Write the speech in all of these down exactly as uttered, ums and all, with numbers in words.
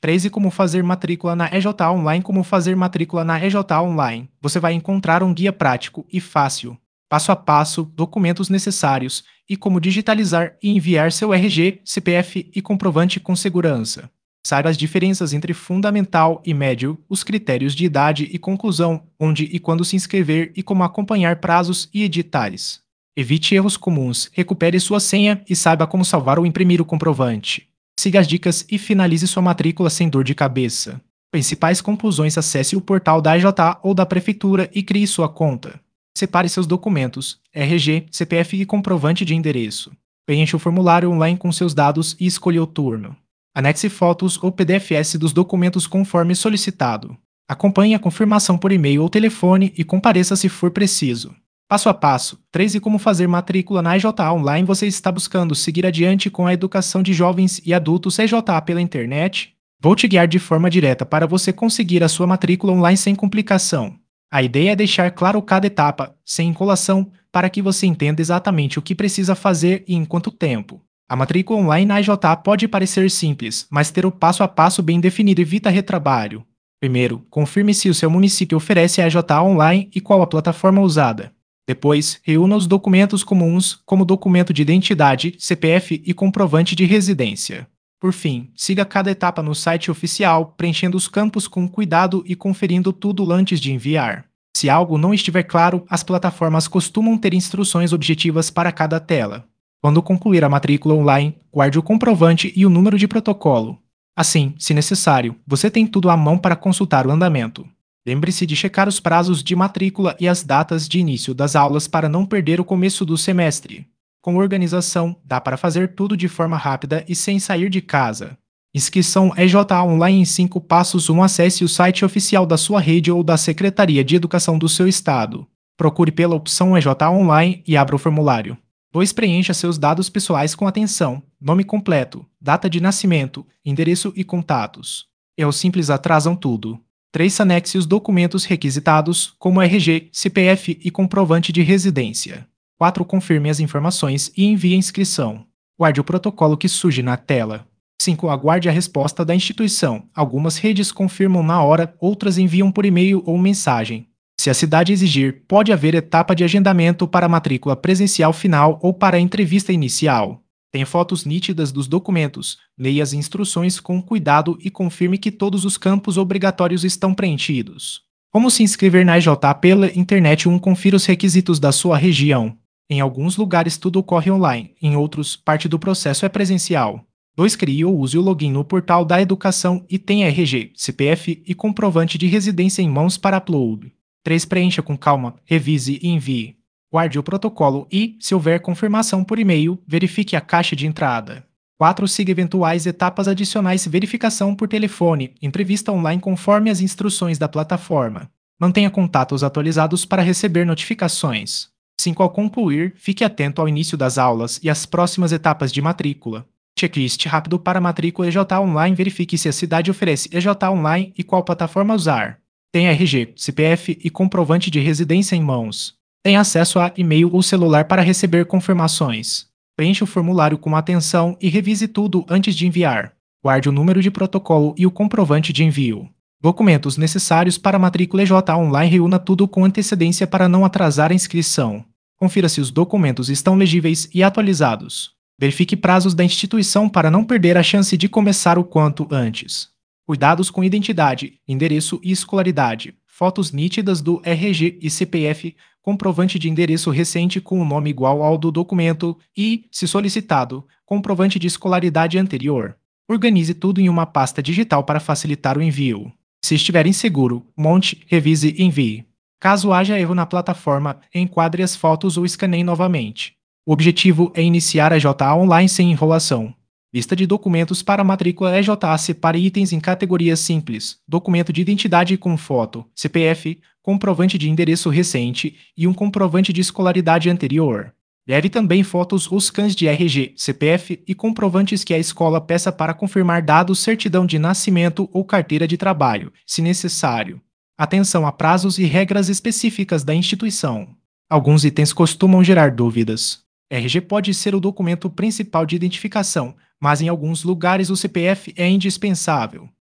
três. E como fazer matrícula na E J A Online. Como fazer matrícula na E J A Online. Você vai encontrar um guia prático e fácil, passo a passo, documentos necessários e como digitalizar e enviar seu R G, C P F e comprovante com segurança. Saiba as diferenças entre fundamental e médio, os critérios de idade e conclusão, onde e quando se inscrever e como acompanhar prazos e editais. Evite erros comuns, recupere sua senha e saiba como salvar ou imprimir o comprovante. Siga as dicas e finalize sua matrícula sem dor de cabeça. Principais conclusões: acesse o portal da E J A ou da Prefeitura e crie sua conta. Separe seus documentos, R G, C P F e comprovante de endereço. Preencha o formulário online com seus dados e escolha o turno. Anexe fotos ou P D F S dos documentos conforme solicitado. Acompanhe a confirmação por e-mail ou telefone e compareça se for preciso. Passo a passo. três. E como fazer matrícula na E J A Online. Você está buscando seguir adiante com a educação de jovens e adultos E J A pela internet? Vou te guiar de forma direta para você conseguir a sua matrícula online sem complicação. A ideia é deixar claro cada etapa, sem enrolação, para que você entenda exatamente o que precisa fazer e em quanto tempo. A matrícula online na E J A pode parecer simples, mas ter o passo a passo bem definido evita retrabalho. Primeiro, confirme se o seu município oferece a E J A Online e qual a plataforma usada. Depois, reúna os documentos comuns, como documento de identidade, C P F e comprovante de residência. Por fim, siga cada etapa no site oficial, preenchendo os campos com cuidado e conferindo tudo antes de enviar. Se algo não estiver claro, as plataformas costumam ter instruções objetivas para cada tela. Quando concluir a matrícula online, guarde o comprovante e o número de protocolo. Assim, se necessário, você tem tudo à mão para consultar o andamento. Lembre-se de checar os prazos de matrícula e as datas de início das aulas para não perder o começo do semestre. Com organização, dá para fazer tudo de forma rápida e sem sair de casa. Inscrição E J A Online em cinco passos. um. Acesse o site oficial da sua rede ou da Secretaria de Educação do seu estado. Procure pela opção E J A Online e abra o formulário. dois. Preencha seus dados pessoais com atenção: nome completo, data de nascimento, endereço e contatos. Erros simples atrasam tudo. três. Anexe os documentos requisitados, como R G, C P F e comprovante de residência. quatro. Confirme as informações e envie a inscrição. Guarde o protocolo que surge na tela. cinco. Aguarde a resposta da instituição. Algumas redes confirmam na hora, outras enviam por e-mail ou mensagem. Se a cidade exigir, pode haver etapa de agendamento para a matrícula presencial final ou para a entrevista inicial. Tenha fotos nítidas dos documentos, leia as instruções com cuidado e confirme que todos os campos obrigatórios estão preenchidos. Como se inscrever na E J A pela internet? um. Confira os requisitos da sua região. Em alguns lugares tudo ocorre online, em outros, parte do processo é presencial. dois. Crie ou use o login no portal da educação e tenha R G, C P F e comprovante de residência em mãos para upload. três. Preencha com calma, revise e envie. Guarde o protocolo e, se houver confirmação por e-mail, verifique a caixa de entrada. quatro. Siga eventuais etapas adicionais: verificação por telefone, entrevista online conforme as instruções da plataforma. Mantenha contatos atualizados para receber notificações. cinco. Ao concluir, fique atento ao início das aulas e às próximas etapas de matrícula. Checklist rápido para a matrícula E J A Online. Verifique se a cidade oferece E J A Online e qual plataforma usar. Tem R G, C P F e comprovante de residência em mãos. Tem acesso a e-mail ou celular para receber confirmações. Preencha o formulário com atenção e revise tudo antes de enviar. Guarde o número de protocolo e o comprovante de envio. Documentos necessários para a matrícula E J A Online. Reúna tudo com antecedência para não atrasar a inscrição. Confira se os documentos estão legíveis e atualizados. Verifique prazos da instituição para não perder a chance de começar o quanto antes. Cuidados com identidade, endereço e escolaridade. Fotos nítidas do R G e C P F, comprovante de endereço recente com o nome igual ao do documento e, se solicitado, comprovante de escolaridade anterior. Organize tudo em uma pasta digital para facilitar o envio. Se estiver inseguro, monte, revise e envie. Caso haja erro na plataforma, enquadre as fotos ou escaneie novamente. O objetivo é iniciar a E J A Online sem enrolação. Lista de documentos para a matrícula E J A. Separe itens em categorias simples: documento de identidade com foto, C P F, comprovante de endereço recente e um comprovante de escolaridade anterior. Leve também fotos ou scans de R G, C P F e comprovantes que a escola peça para confirmar dados: certidão de nascimento ou carteira de trabalho, se necessário. Atenção a prazos e regras específicas da instituição. Alguns itens costumam gerar dúvidas. R G pode ser o documento principal de identificação, mas em alguns lugares o C P F é indispensável.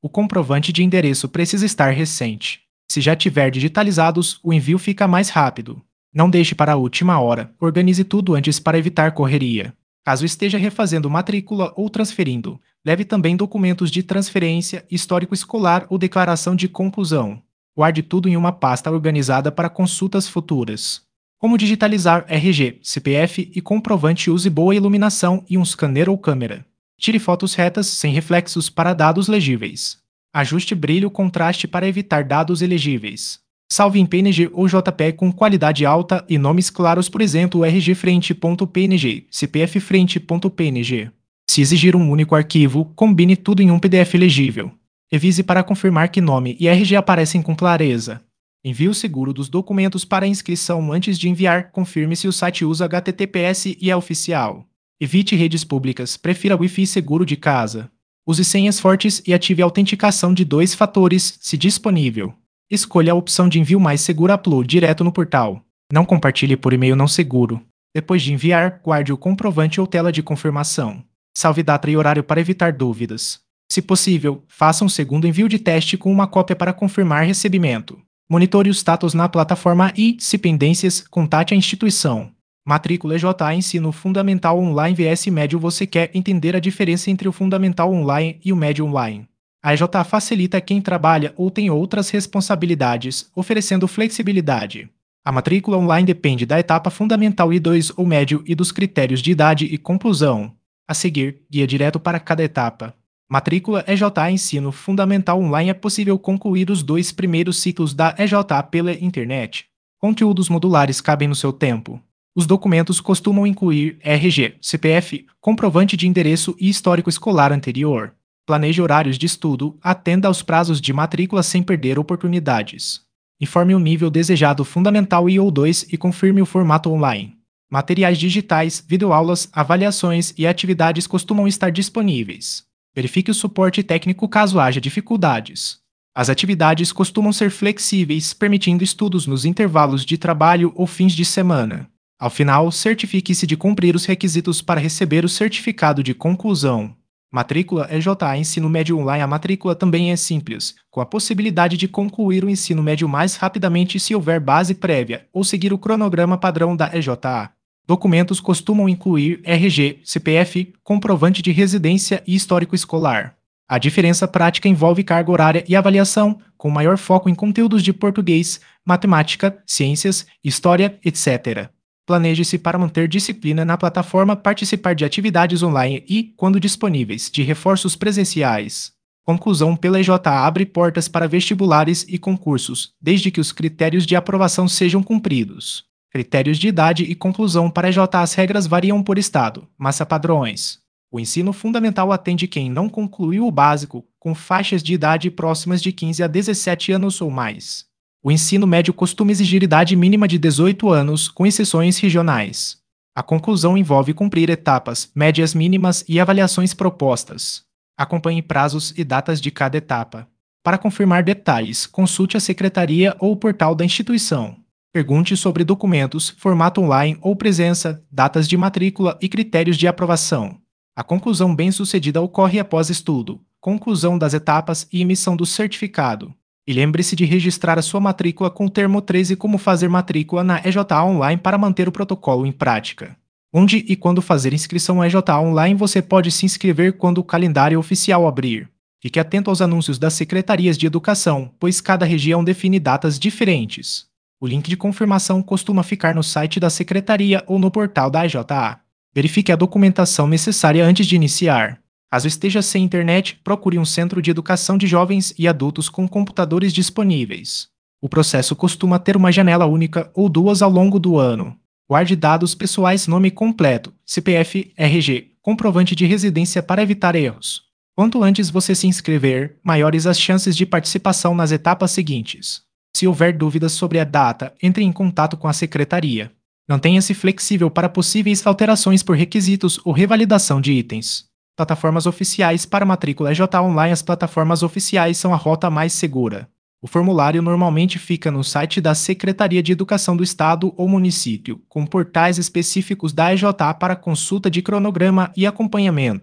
O comprovante de endereço precisa estar recente. Se já tiver digitalizados, o envio fica mais rápido. Não deixe para a última hora, organize tudo antes para evitar correria. Caso esteja refazendo matrícula ou transferindo, leve também documentos de transferência, histórico escolar ou declaração de conclusão. Guarde tudo em uma pasta organizada para consultas futuras. Como digitalizar R G, C P F e comprovante. Use boa iluminação e um scanner ou câmera. Tire fotos retas, sem reflexos, para dados legíveis. Ajuste brilho ou contraste para evitar dados ilegíveis. Salve em P N G ou J P E G com qualidade alta e nomes claros, por exemplo, R G frente.png, C P F frente.png. Se exigir um único arquivo, combine tudo em um P D F legível. Revise para confirmar que nome e R G aparecem com clareza. Envio seguro dos documentos para inscrição. Antes de enviar, confirme se o site usa H T T P S e é oficial. Evite redes públicas, prefira Wi-Fi seguro de casa. Use senhas fortes e ative a autenticação de dois fatores, se disponível. Escolha a opção de envio mais segura. Upload direto no portal. Não compartilhe por e-mail não seguro. Depois de enviar, guarde o comprovante ou tela de confirmação. Salve data e horário para evitar dúvidas. Se possível, faça um segundo envio de teste com uma cópia para confirmar recebimento. Monitore o status na plataforma e, se pendências, contate a instituição. Matrícula E J A Ensino Fundamental Online vs Médio. Você quer entender a diferença entre o Fundamental Online e o Médio Online? A E J A facilita quem trabalha ou tem outras responsabilidades, oferecendo flexibilidade. A matrícula online depende da etapa fundamental I dois ou médio e dos critérios de idade e conclusão. A seguir, guia direto para cada etapa. Matrícula E J A Ensino Fundamental Online. É possível concluir os dois primeiros ciclos da E J A pela internet. Conteúdos modulares cabem no seu tempo. Os documentos costumam incluir R G, C P F, comprovante de endereço e histórico escolar anterior. Planeje horários de estudo, atenda aos prazos de matrícula sem perder oportunidades. Informe o nível desejado fundamental I ou dois e confirme o formato online. Materiais digitais, videoaulas, avaliações e atividades costumam estar disponíveis. Verifique o suporte técnico caso haja dificuldades. As atividades costumam ser flexíveis, permitindo estudos nos intervalos de trabalho ou fins de semana. Ao final, certifique-se de cumprir os requisitos para receber o certificado de conclusão. Matrícula E J A Ensino Médio Online. A matrícula também é simples, com a possibilidade de concluir o ensino médio mais rapidamente se houver base prévia ou seguir o cronograma padrão da E J A. Documentos costumam incluir R G, C P F, comprovante de residência e histórico escolar. A diferença prática envolve carga horária e avaliação, com maior foco em conteúdos de português, matemática, ciências, história, etcétera. Planeje-se para manter disciplina na plataforma, participar de atividades online e, quando disponíveis, de reforços presenciais. Conclusão pela E J A abre portas para vestibulares e concursos, desde que os critérios de aprovação sejam cumpridos. Critérios de idade e conclusão para E J A. As regras variam por estado, mas há padrões. O ensino fundamental atende quem não concluiu o básico, com faixas de idade próximas de quinze a dezessete anos ou mais. O ensino médio costuma exigir idade mínima de dezoito anos, com exceções regionais. A conclusão envolve cumprir etapas, médias mínimas e avaliações propostas. Acompanhe prazos e datas de cada etapa. Para confirmar detalhes, consulte a secretaria ou o portal da instituição. Pergunte sobre documentos, formato online ou presença, datas de matrícula e critérios de aprovação. A conclusão bem-sucedida ocorre após estudo, conclusão das etapas e emissão do certificado. E lembre-se de registrar a sua matrícula com o termo três e como fazer matrícula na E J A Online para manter o protocolo em prática. Onde e quando fazer inscrição à E J A Online? Você pode se inscrever quando o calendário oficial abrir. Fique atento aos anúncios das secretarias de educação, pois cada região define datas diferentes. O link de confirmação costuma ficar no site da secretaria ou no portal da E J A. Verifique a documentação necessária antes de iniciar. Caso esteja sem internet, procure um centro de educação de jovens e adultos com computadores disponíveis. O processo costuma ter uma janela única ou duas ao longo do ano. Guarde dados pessoais: nome completo, C P F, R G, comprovante de residência para evitar erros. Quanto antes você se inscrever, maiores as chances de participação nas etapas seguintes. Se houver dúvidas sobre a data, entre em contato com a secretaria. Mantenha-se flexível para possíveis alterações por requisitos ou revalidação de itens. Plataformas oficiais para matrícula E J A Online. As plataformas oficiais são a rota mais segura. O formulário normalmente fica no site da Secretaria de Educação do Estado ou município, com portais específicos da E J A para consulta de cronograma e acompanhamento.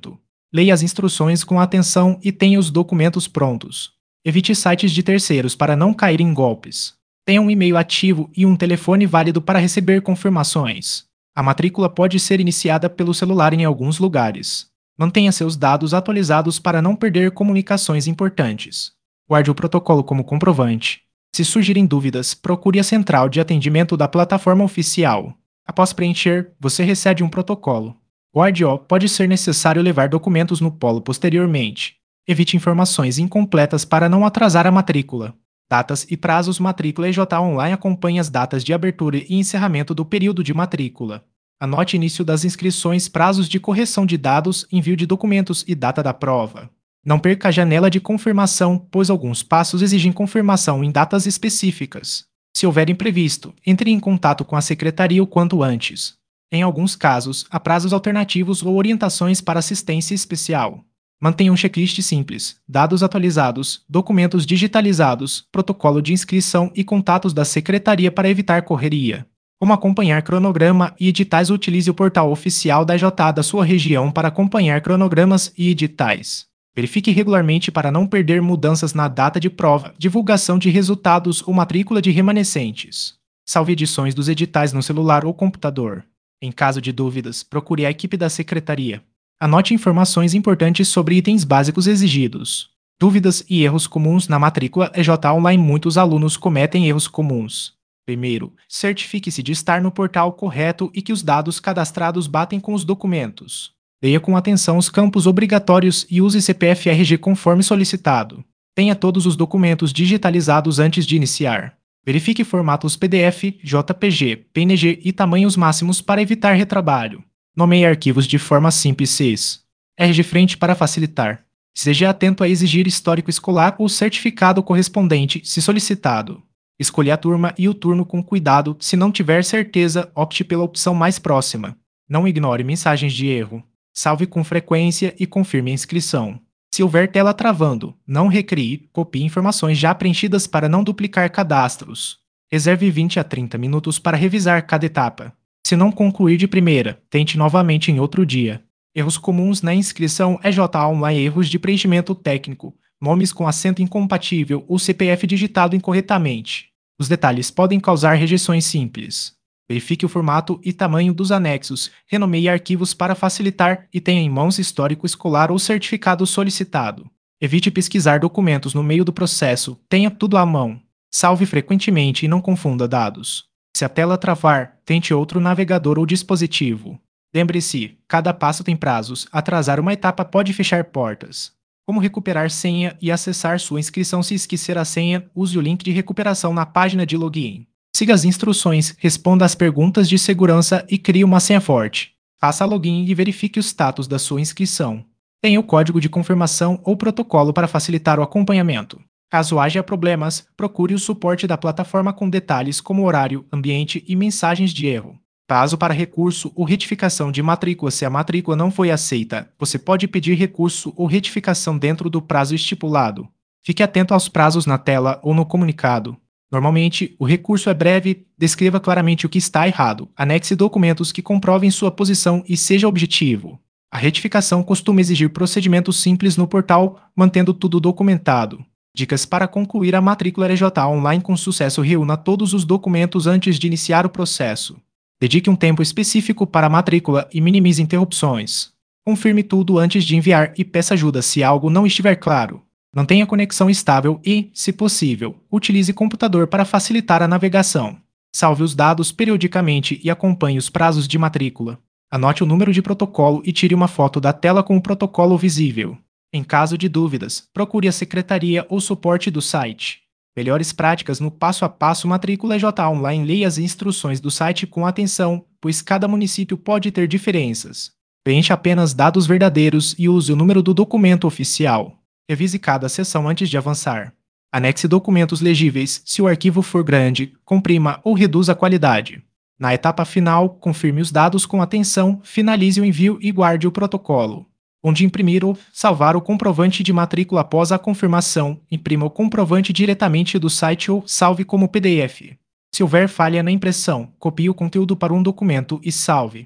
Leia as instruções com atenção e tenha os documentos prontos. Evite sites de terceiros para não cair em golpes. Tenha um e-mail ativo e um telefone válido para receber confirmações. A matrícula pode ser iniciada pelo celular em alguns lugares. Mantenha seus dados atualizados para não perder comunicações importantes. Guarde o protocolo como comprovante. Se surgirem dúvidas, procure a central de atendimento da plataforma oficial. Após preencher, você recebe um protocolo. Guarde-o, pode ser necessário levar documentos no polo posteriormente. Evite informações incompletas para não atrasar a matrícula. Datas e prazos. Matrícula E J Online acompanha as datas de abertura e encerramento do período de matrícula. Anote início das inscrições, prazos de correção de dados, envio de documentos e data da prova. Não perca a janela de confirmação, pois alguns passos exigem confirmação em datas específicas. Se houver imprevisto, entre em contato com a secretaria o quanto antes. Em alguns casos, há prazos alternativos ou orientações para assistência especial. Mantenha um checklist simples, dados atualizados, documentos digitalizados, protocolo de inscrição e contatos da secretaria para evitar correria. Como acompanhar cronograma e editais? Utilize o portal oficial da E J A da sua região para acompanhar cronogramas e editais. Verifique regularmente para não perder mudanças na data de prova, divulgação de resultados ou matrícula de remanescentes. Salve edições dos editais no celular ou computador. Em caso de dúvidas, procure a equipe da secretaria. Anote informações importantes sobre itens básicos exigidos. Dúvidas e erros comuns na matrícula E J Online. Muitos alunos cometem erros comuns. Primeiro, certifique-se de estar no portal correto e que os dados cadastrados batem com os documentos. Leia com atenção os campos obrigatórios e use C P F e R G conforme solicitado. Tenha todos os documentos digitalizados antes de iniciar. Verifique formatos P D F, J P G, P N G e tamanhos máximos para evitar retrabalho. Nomeie arquivos de forma simples. R G frente para facilitar. Esteja atento a exigir histórico escolar ou certificado correspondente, se solicitado. Escolha a turma e o turno com cuidado. Se não tiver certeza, opte pela opção mais próxima. Não ignore mensagens de erro. Salve com frequência e confirme a inscrição. Se houver tela travando, não recrie, copie informações já preenchidas para não duplicar cadastros. Reserve vinte a trinta minutos para revisar cada etapa. Se não concluir de primeira, tente novamente em outro dia. Erros comuns na inscrição E J Online: erros de preenchimento técnico, nomes com acento incompatível ou C P F digitado incorretamente. Os detalhes podem causar rejeições simples. Verifique o formato e tamanho dos anexos, renomeie arquivos para facilitar e tenha em mãos histórico escolar ou certificado solicitado. Evite pesquisar documentos no meio do processo, tenha tudo à mão. Salve frequentemente e não confunda dados. Se a tela travar, tente outro navegador ou dispositivo. Lembre-se, cada passo tem prazos, atrasar uma etapa pode fechar portas. Como recuperar senha e acessar sua inscrição? Se esquecer a senha, use o link de recuperação na página de login. Siga as instruções, responda às perguntas de segurança e crie uma senha forte. Faça login e verifique o status da sua inscrição. Tenha o código de confirmação ou protocolo para facilitar o acompanhamento. Caso haja problemas, procure o suporte da plataforma com detalhes como horário, ambiente e mensagens de erro. Prazo para recurso ou retificação de matrícula. Se a matrícula não foi aceita, você pode pedir recurso ou retificação dentro do prazo estipulado. Fique atento aos prazos na tela ou no comunicado. Normalmente, o recurso é breve. Descreva claramente o que está errado, anexe documentos que comprovem sua posição e seja objetivo. A retificação costuma exigir procedimentos simples no portal, mantendo tudo documentado. Dicas para concluir a matrícula E J Online com sucesso: reúna todos os documentos antes de iniciar o processo. Dedique um tempo específico para a matrícula e minimize interrupções. Confirme tudo antes de enviar e peça ajuda se algo não estiver claro. Mantenha a conexão estável e, se possível, utilize computador para facilitar a navegação. Salve os dados periodicamente e acompanhe os prazos de matrícula. Anote o número de protocolo e tire uma foto da tela com o protocolo visível. Em caso de dúvidas, procure a secretaria ou suporte do site. Melhores práticas no passo a passo. Matrícula E J Online. Leia as instruções do site com atenção, pois cada município pode ter diferenças. Preencha apenas dados verdadeiros e use o número do documento oficial. Revise cada seção antes de avançar. Anexe documentos legíveis. Se o arquivo for grande, comprima ou reduza a qualidade. Na etapa final, confirme os dados com atenção, finalize o envio e guarde o protocolo. Onde imprimir ou salvar o comprovante de matrícula após a confirmação, imprima o comprovante diretamente do site ou salve como P D F. Se houver falha na impressão, copie o conteúdo para um documento e salve.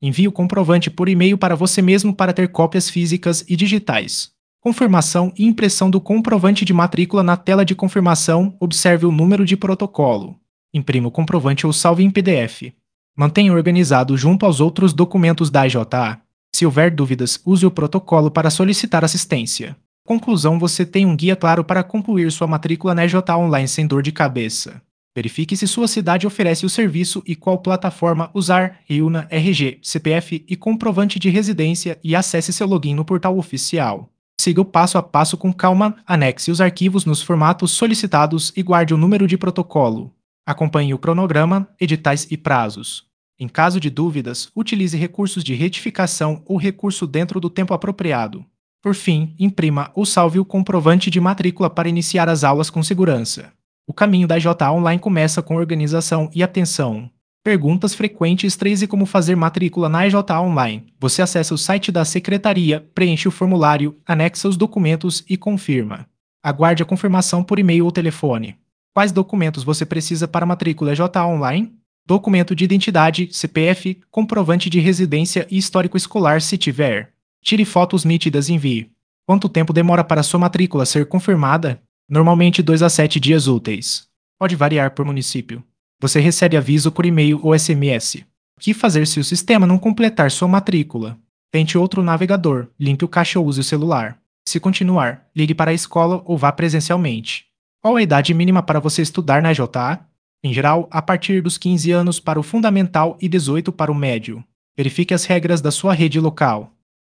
Envie o comprovante por e-mail para você mesmo para ter cópias físicas e digitais. Confirmação e impressão do comprovante de matrícula na tela de confirmação, observe o número de protocolo. Imprima o comprovante ou salve em P D F. Mantenha organizado junto aos outros documentos da I J A. Se houver dúvidas, use o protocolo para solicitar assistência. Conclusão: você tem um guia claro para concluir sua matrícula na E J A Online sem dor de cabeça. Verifique se sua cidade oferece o serviço e qual plataforma usar, reúna R G, C P F e comprovante de residência e acesse seu login no portal oficial. Siga o passo a passo com calma, anexe os arquivos nos formatos solicitados e guarde o número de protocolo. Acompanhe o cronograma, editais e prazos. Em caso de dúvidas, utilize recursos de retificação ou recurso dentro do tempo apropriado. Por fim, imprima ou salve o comprovante de matrícula para iniciar as aulas com segurança. O caminho da I J A Online começa com organização e atenção. Perguntas frequentes três e como fazer matrícula na I J A Online. Você acessa o site da secretaria, preenche o formulário, anexa os documentos e confirma. Aguarde a confirmação por e-mail ou telefone. Quais documentos você precisa para a matrícula I J A Online? Documento de identidade, C P F, comprovante de residência e histórico escolar se tiver. Tire fotos nítidas e envie. Quanto tempo demora para sua matrícula ser confirmada? Normalmente dois a sete dias úteis. Pode variar por município. Você recebe aviso por e-mail ou S M S. O que fazer se o sistema não completar sua matrícula? Tente outro navegador, limpe o cache ou use o celular. Se continuar, ligue para a escola ou vá presencialmente. Qual a idade mínima para você estudar na I J A? Em geral, a partir dos quinze anos para o fundamental e dezoito para o médio. Verifique as regras da sua rede local.